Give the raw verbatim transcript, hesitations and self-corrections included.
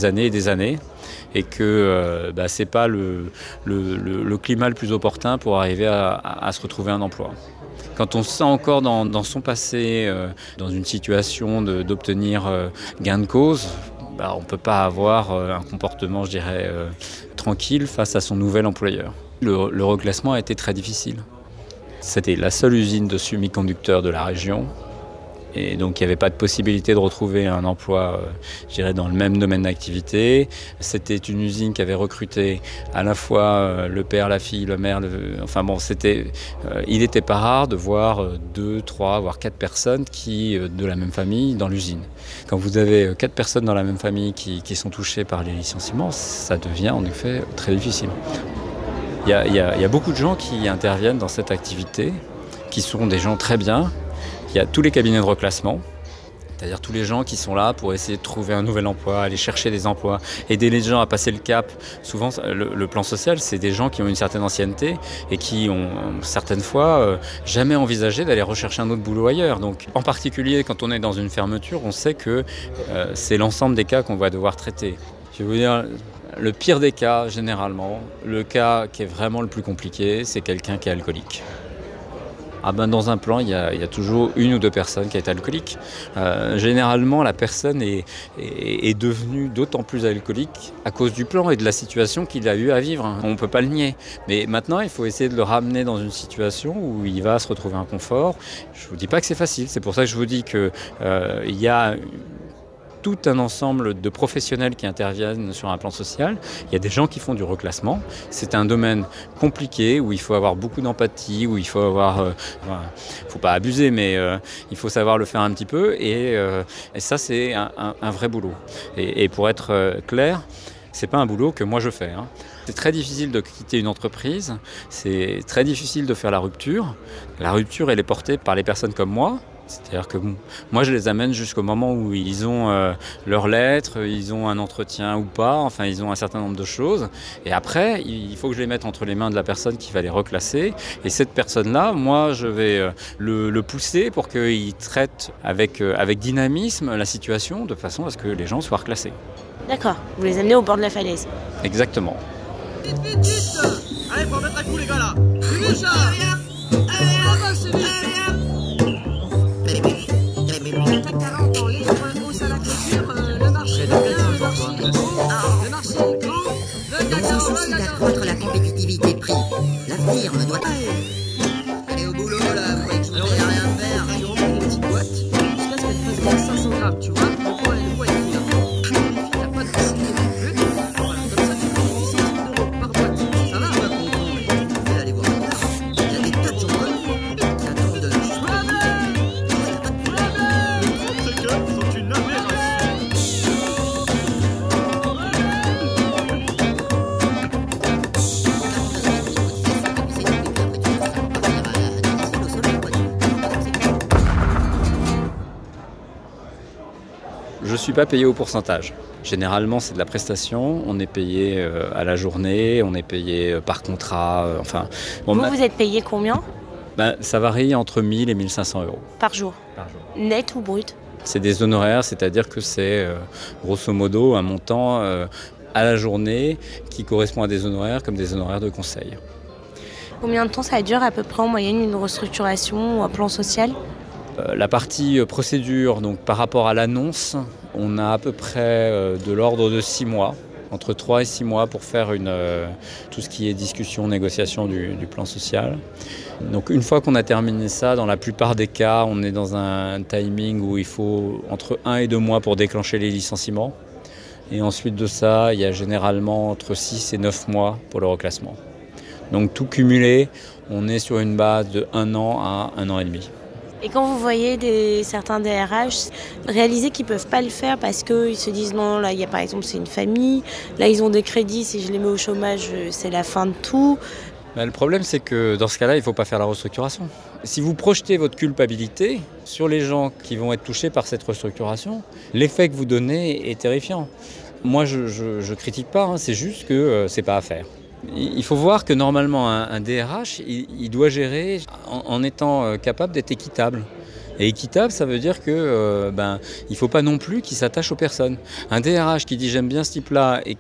des années et des années et que euh, bah, ce n'est pas le, le, le, le climat le plus opportun pour arriver à, à, à se retrouver un emploi. Quand on se sent encore dans, dans son passé, euh, dans une situation de, d'obtenir euh, gain de cause, bah, on ne peut pas avoir euh, un comportement, je dirais, euh, tranquille face à son nouvel employeur. Le, le reclassement a été très difficile. C'était la seule usine de semi-conducteurs de la région. Et donc il n'y avait pas de possibilité de retrouver un emploi, euh, je dirais, dans le même domaine d'activité. C'était une usine qui avait recruté à la fois euh, le père, la fille, le maire. Le... Enfin bon, c'était, euh, il n'était pas rare de voir euh, deux, trois, voire quatre personnes qui, euh, de la même famille dans l'usine. Quand vous avez euh, quatre personnes dans la même famille qui, qui sont touchées par les licenciements, ça devient en effet très difficile. Il y a, il y a, il y a beaucoup de gens qui interviennent dans cette activité, qui sont des gens très bien. Il y a tous les cabinets de reclassement, c'est-à-dire tous les gens qui sont là pour essayer de trouver un nouvel emploi, aller chercher des emplois, aider les gens à passer le cap. Souvent, le, le plan social, c'est des gens qui ont une certaine ancienneté et qui ont certaines fois euh, jamais envisagé d'aller rechercher un autre boulot ailleurs. Donc, en particulier, quand on est dans une fermeture, on sait que euh, c'est l'ensemble des cas qu'on va devoir traiter. Je vais vous dire, le pire des cas, généralement, le cas qui est vraiment le plus compliqué, c'est quelqu'un qui est alcoolique. Ah ben dans un plan, il y, a, il y a toujours une ou deux personnes qui est alcoolique. Euh, généralement, la personne est, est, est devenue d'autant plus alcoolique à cause du plan et de la situation qu'il a eu à vivre. On ne peut pas le nier. Mais maintenant, il faut essayer de le ramener dans une situation où il va se retrouver un confort. Je ne vous dis pas que c'est facile. C'est pour ça que je vous dis qu'il euh, y a tout un ensemble de professionnels qui interviennent sur un plan social. Il y a des gens qui font du reclassement. C'est un domaine compliqué où il faut avoir beaucoup d'empathie, où il faut avoir... Euh, enfin, faut pas abuser, mais euh, il faut savoir le faire un petit peu. Et, euh, et ça, c'est un, un, un vrai boulot. Et, et pour être euh, clair, c'est pas un boulot que moi je fais. Hein. C'est très difficile de quitter une entreprise. C'est très difficile de faire la rupture. La rupture, elle est portée par les personnes comme moi. C'est-à-dire que bon, moi je les amène jusqu'au moment où ils ont euh, leurs lettres, ils ont un entretien ou pas, enfin ils ont un certain nombre de choses. Et après, il faut que je les mette entre les mains de la personne qui va les reclasser. Et cette personne-là, moi je vais euh, le, le pousser pour qu'il traite avec, euh, avec dynamisme la situation de façon à ce que les gens soient reclassés. D'accord, vous les amenez au bord de la falaise. Exactement. Vite, vite, vite. Allez, faut mettre à coup les gars là. Déjà. Allez, avancez vite. Quand les points hauts à la clôture, euh, le marché est bien, le marché est grand, le marché est grand. Dans un souci d'accroître la compétitivité prix, la firme doit... Allez au boulot là, vous croyez que je ne vais rien faire. J'ai rempli les petites boîtes, jusqu'à ce qu'elles fassent bien cinq cents grammes, tu vois. Le poids, le poids est pris là. Il n'y a pas de possibilité non plus. Voilà, comme ça tu fais dix centimes d'euros par boîte. Ça va, ouais, bon, bon, mais vous allez aller voir plus tard. Il y a des tas de gens qui attendent de leur choix. Je ne suis pas payé au pourcentage. Généralement, c'est de la prestation. On est payé euh, à la journée, on est payé euh, par contrat. Euh, enfin, bon, Vous, ma... vous êtes payé combien? ben, ça varie entre mille et mille cinq cents euros. Par jour? Par jour. Net ou brut? C'est des honoraires, c'est-à-dire que c'est euh, grosso modo un montant euh, à la journée qui correspond à des honoraires comme des honoraires de conseil. Combien de temps ça dure à peu près en moyenne une restructuration ou un plan social? Euh, la partie euh, procédure, donc par rapport à l'annonce, on a à peu près euh, de l'ordre de six mois, entre trois et six mois pour faire une, euh, tout ce qui est discussion, négociation du, du plan social. Donc une fois qu'on a terminé ça, dans la plupart des cas, on est dans un timing où il faut entre un et deux mois pour déclencher les licenciements. Et ensuite de ça, il y a généralement entre six et neuf mois pour le reclassement. Donc tout cumulé, on est sur une base de un an à un an et demi. Et quand vous voyez des, certains D R H réaliser qu'ils ne peuvent pas le faire parce qu'ils se disent non, là, il y a, par exemple, c'est une famille, là, ils ont des crédits, si je les mets au chômage, c'est la fin de tout. Ben, le problème, c'est que dans ce cas-là, il ne faut pas faire la restructuration. Si vous projetez votre culpabilité sur les gens qui vont être touchés par cette restructuration, l'effet que vous donnez est terrifiant. Moi, je ne critique pas, hein, c'est juste que euh, ce n'est pas à faire. Il faut voir que normalement un, un D R H, il, il doit gérer en, en étant capable d'être équitable. Et équitable, ça veut dire que euh, ben, il ne faut pas non plus qu'il s'attache aux personnes. Un D R H qui dit j'aime bien ce type-là et